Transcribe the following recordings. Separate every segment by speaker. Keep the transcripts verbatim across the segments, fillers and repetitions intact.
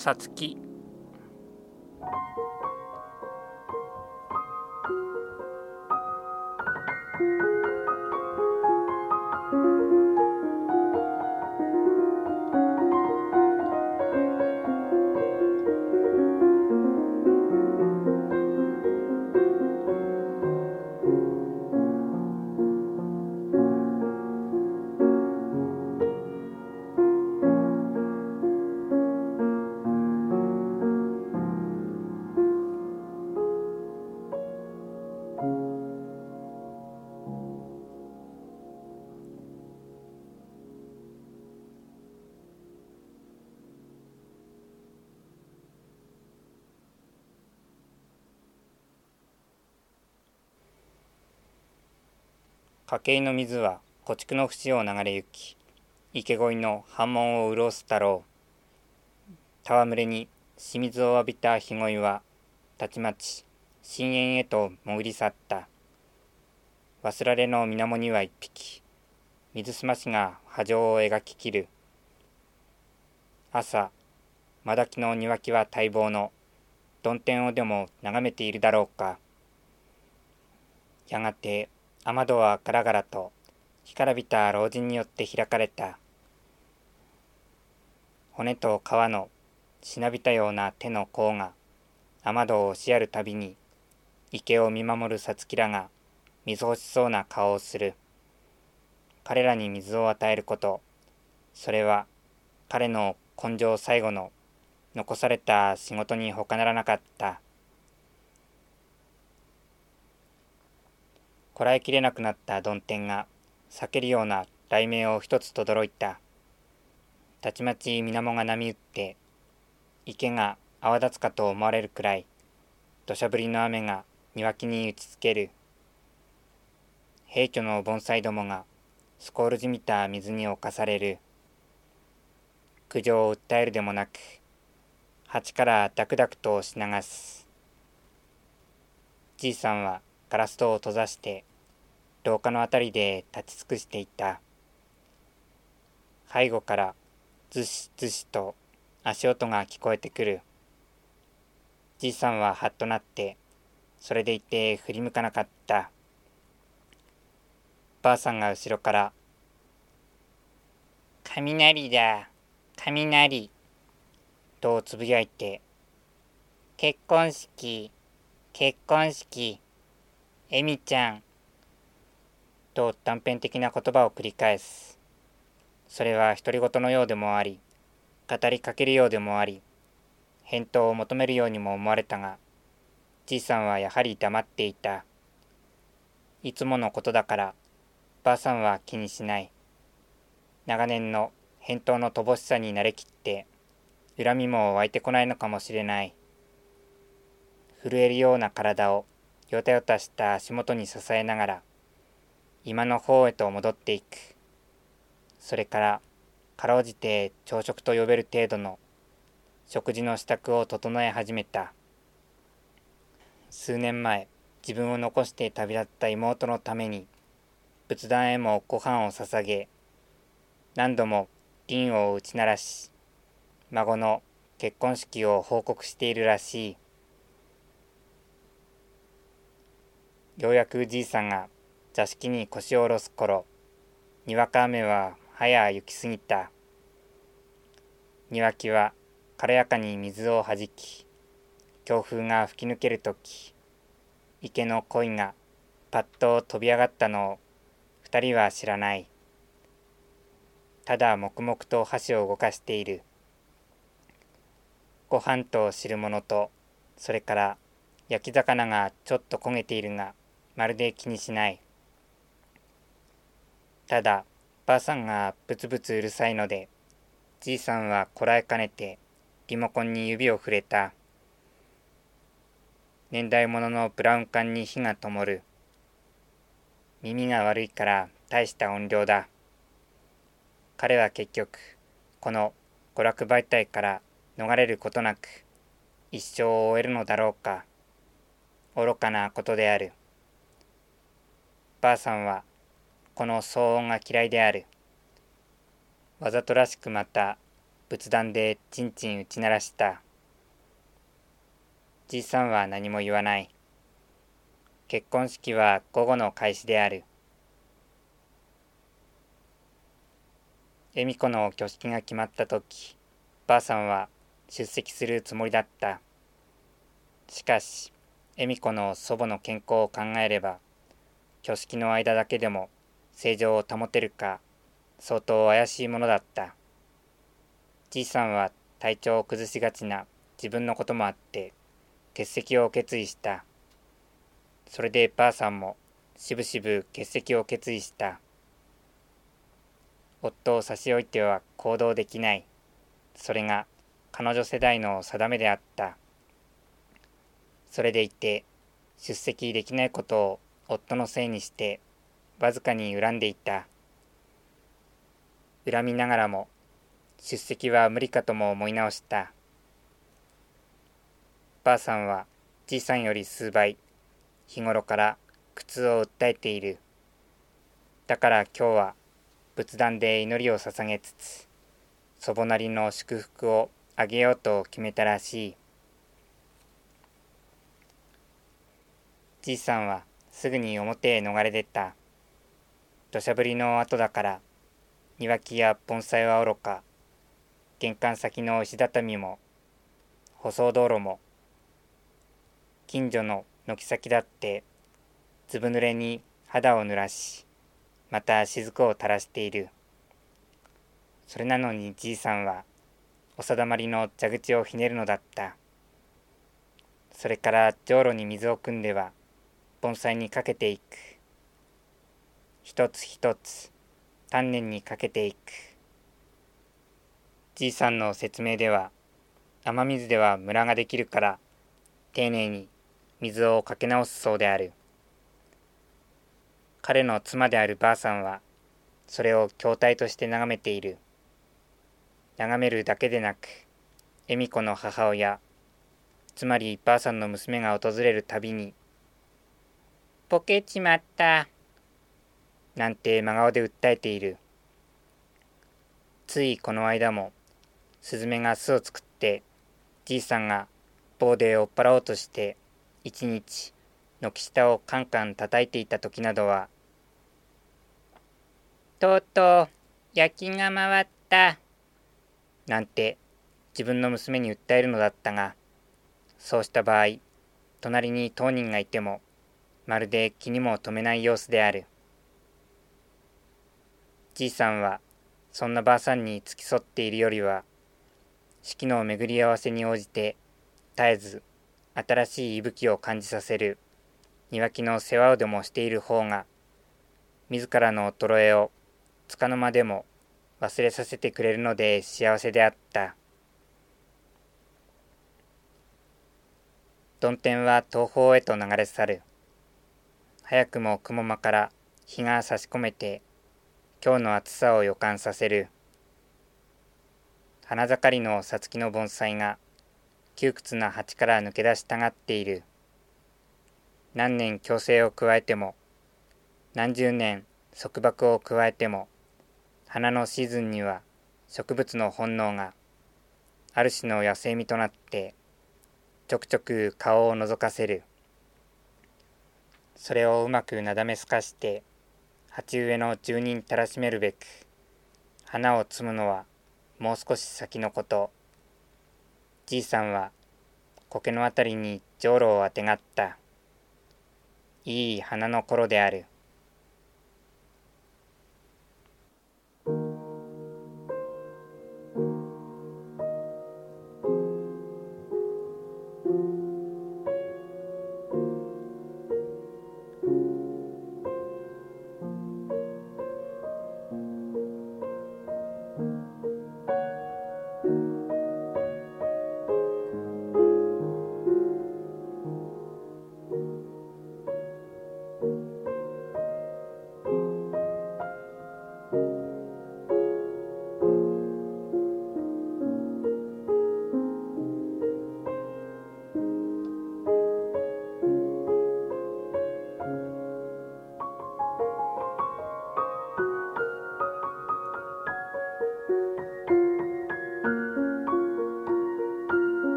Speaker 1: さつき。家計の水は古築の節を流れ行き、池越えの半門を潤す太郎。戯れに清水を浴びた日鯉は、たちまち深淵へと潜り去った。忘られの水面には一匹、水すましが波状を描ききる。朝、まだきの庭木は待望の、曇天をでも眺めているだろうか。やがて、雨戸はガラガラと干からびた老人によって開かれた。骨と皮のしなびたような手の甲が雨戸を押しやるたびに池を見守るさつきらが水欲しそうな顔をする。彼らに水を与えること、それは彼の根性最後の残された仕事に他ならなかった。こらえきれなくなった曇天が避けるような雷鳴を一つ轟いた。たちまち水面が波打って池が泡立つかと思われるくらい土砂降りの雨が庭木に打ちつける。平居の盆栽どもがスコールじみた水に侵される。苦情を訴えるでもなく鉢からダクダクと押し流す。じいさんはガラス戸を閉ざして廊下のあたりで立ち尽くしていた。背後からずしずしと足音が聞こえてくる。じいさんははっとなってそれでいて振り向かなかった。ばあさんが後ろから「雷だ、雷」とつぶやいて「結婚式、結婚式、えみちゃん」と断片的な言葉を繰り返す。それは独り言のようでもあり、語りかけるようでもあり、返答を求めるようにも思われたが、じいさんはやはり黙っていた。いつものことだから、ばあさんは気にしない。長年の返答の乏しさに慣れきって、恨みも湧いてこないのかもしれない。震えるような体をよたよたした足元に支えながら、今の方へと戻っていく。それからかろうじて朝食と呼べる程度の食事の支度を整え始めた。数年前、自分を残して旅立った妹のために仏壇へもご飯を捧げ、何度も輪を打ち鳴らし、孫の結婚式を報告しているらしい。ようやくじいさんが座敷に腰を下ろす頃、にわか雨は早行き過ぎた。庭木は軽やかに水をはじき、強風が吹き抜けるとき、池の鯉がパッと飛び上がったのを二人は知らない。ただ黙々と箸を動かしている。ご飯と汁物と、それから焼き魚がちょっと焦げているが、まるで気にしない。ただ、ばあさんがブツブツうるさいので、じいさんはこらえかねてリモコンに指を触れた。年代物のブラウン管に火が灯る。耳が悪いから大した音量だ。彼は結局、この娯楽媒体から逃れることなく、一生を終えるのだろうか。愚かなことである。ばあさんは、この騒音が嫌いである。わざとらしくまた仏壇でちんちん打ち鳴らした。じいさんは何も言わない。結婚式は午後の開始である。恵美子の挙式が決まったとき、ばあさんは出席するつもりだった。しかし、恵美子の祖母の健康を考えれば、挙式の間だけでも正常を保てるか、相当怪しいものだった。じいさんは体調を崩しがちな自分のこともあって、欠席を決意した。それでばあさんもしぶしぶ欠席を決意した。夫を差し置いては行動できない。それが彼女世代の定めであった。それでいて出席できないことを夫のせいにしてわずかに恨んでいた。恨みながらも出席は無理かとも思い直した。ばあさんはじいさんより数倍日頃から苦痛を訴えている。だから今日は仏壇で祈りを捧げつつ、祖母なりの祝福をあげようと決めたらしい。じいさんはすぐに表へ逃れ出た。土砂降りの後だから庭木や盆栽はおろか、玄関先の石畳も舗装道路も近所の軒先だってずぶ濡れに肌を濡らし、また雫を垂らしている。それなのにじいさんはお定まりの蛇口をひねるのだった。それからじょうろに水を汲んでは盆栽にかけていく。一つ一つ丹念にかけていく。じいさんの説明では、雨水ではムラができるから丁寧に水をかけ直すそうである。彼の妻であるばあさんはそれを筐体として眺めている。眺めるだけでなく、恵美子の母親、つまりばあさんの娘が訪れるたびに、ボケちまった、なんて真顔で訴えている。ついこの間も、スズメが巣を作って、じいさんが棒で追っ払おうとして、一日、軒下をカンカン叩いていた時などは、とうとう焼きが回った、なんて自分の娘に訴えるのだったが、そうした場合、隣に当人がいても、まるで気にも留めない様子である。じいさんは、そんなばあさんに付き添っているよりは、四季の巡り合わせに応じて、絶えず新しい息吹を感じさせる庭木の世話をでもしている方が、自らの衰えをつかの間でも忘れさせてくれるので幸せであった。曇天は東方へと流れ去る。早くも雲間から日が差し込めて、今日の暑さを予感させる。花盛りのさつきの盆栽が窮屈な鉢から抜け出したがっている。何年矯正を加えても、何十年束縛を加えても、花のシーズンには植物の本能がある種の野生味となってちょくちょく顔を覗かせる。それをうまくなだめすかして鉢植えの住人たらしめるべく、花を摘むのはもう少し先のこと。じいさんは苔のあたりにじょうろをあてがった。いい花の頃である。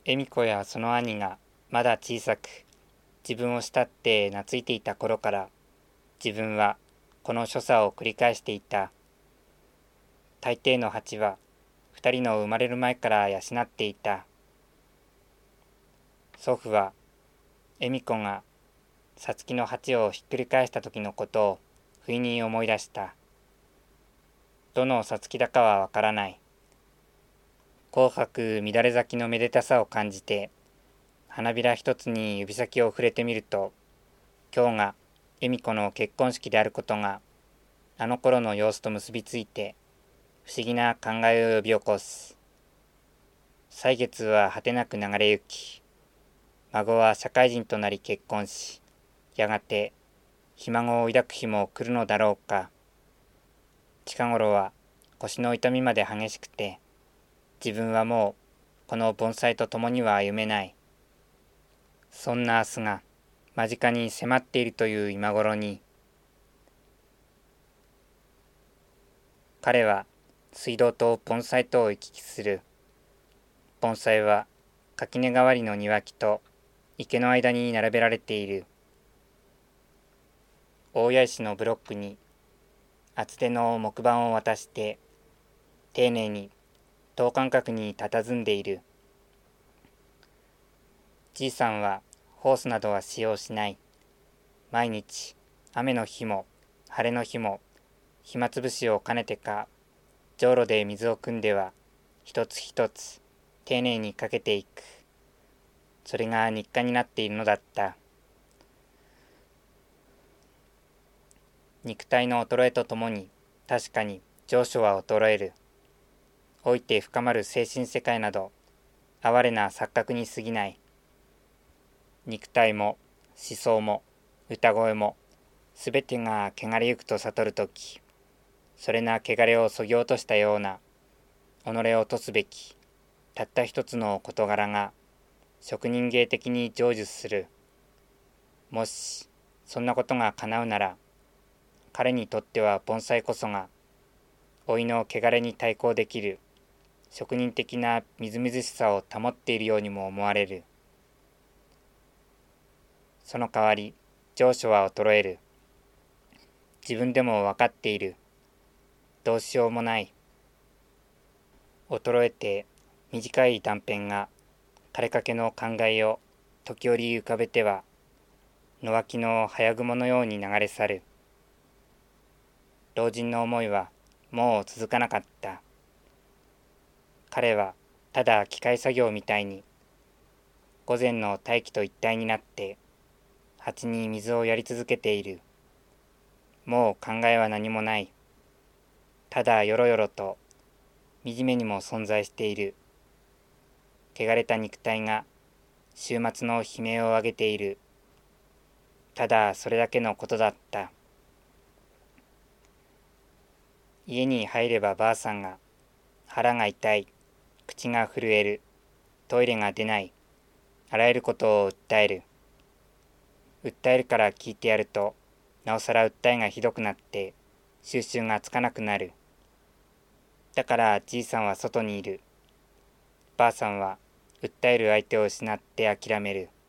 Speaker 1: 恵美子やその兄がまだ小さく、自分を慕って懐いていた頃から、自分はこの所作を繰り返していた。大抵の鉢は二人の生まれる前から養っていた。祖父は恵美子がさつきの鉢をひっくり返した時のことを不意に思い出した。どのさつきだかはわからない。紅白乱れ咲きのめでたさを感じて、花びら一つに指先を触れてみると、今日が恵美子の結婚式であることが、あの頃の様子と結びついて、不思議な考えを呼び起こす。歳月は果てなく流れゆき、孫は社会人となり結婚し、やがてひ孫を抱く日も来るのだろうか。近頃は腰の痛みまで激しくて、自分はもうこの盆栽と共には歩めない。そんな明日が間近に迫っているという今頃に、彼は水道と盆栽とを行き来する。盆栽は垣根代わりの庭木と池の間に並べられている。大谷石のブロックに厚手の木板を渡して丁寧に等間隔に佇んでいる。じいさんはホースなどは使用しない。毎日雨の日も晴れの日も暇つぶしを兼ねてか、じょうろで水を汲んでは一つ一つ丁寧にかけていく。それが日課になっているのだった。肉体の衰えとともに確かに情緒は衰える。老いて深まる精神世界など哀れな錯覚に過ぎない。肉体も思想も歌声もすべてが汚れゆくと悟るとき、それな汚れをそぎ落としたような己を落とすべきたった一つの事柄が職人芸的に成就する。もしそんなことが叶うなら、彼にとっては盆栽こそが老いの汚れに対抗できる職人的なみずみずしさを保っているようにも思われる。その代わり情緒は衰える。自分でも分かっている。どうしようもない。衰えて短い断片が枯れかけの考えを時折浮かべては野脇の早雲のように流れ去る。老人の思いはもう続かなかった。彼はただ機械作業みたいに午前の大気と一体になって鉢に水をやり続けている。もう考えは何もない。ただよろよろと惨めにも存在している。汚れた肉体が週末の悲鳴を上げている。ただそれだけのことだった。家に入ればばあさんが腹が痛い、口が震える、トイレが出ない、あらゆることを訴える。訴えるから聞いてやると、なおさら訴えがひどくなって収拾がつかなくなる。だからじいさんは外にいる。ばあさんは訴える相手を失って諦める。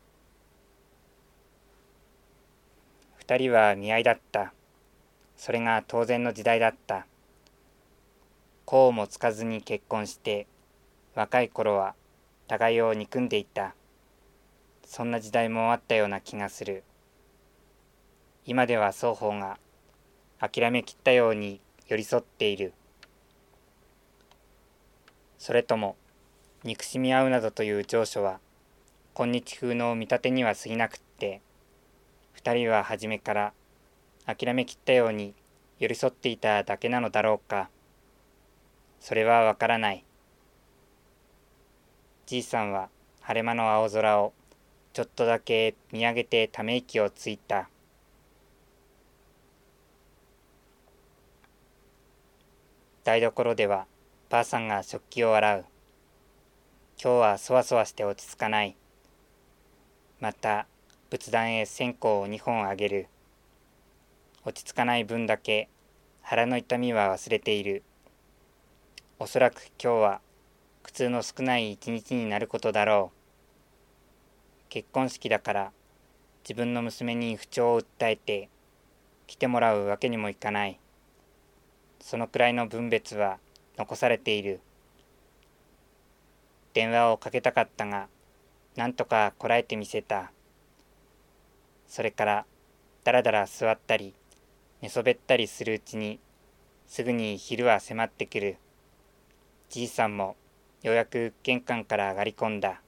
Speaker 1: 二人は見合いだった。それが当然の時代だった。こうもつかずに結婚して、若い頃は互いを憎んでいた。そんな時代もあったような気がする。今では双方が諦めきったように寄り添っている。それとも憎しみ合うなどという情緒は今日風の見立てには過ぎなくって、二人は初めから諦めきったように寄り添っていただけなのだろうか。それはわからない。じいさんは晴れ間の青空をちょっとだけ見上げてため息をついた。台所ではばあさんが食器を洗う。今日はそわそわして落ち着かない。また仏壇へ線香をにほんあげる。落ち着かない分だけ腹の痛みは忘れている。おそらく今日は苦痛の少ない一日になることだろう。結婚式だから自分の娘に不調を訴えて来てもらうわけにもいかない。そのくらいの分別は残されている。電話をかけたかったが、なんとかこらえてみせた。それからだらだら座ったり寝そべったりするうちにすぐに昼は迫ってくる。じいさんもようやく玄関から上がり込んだ。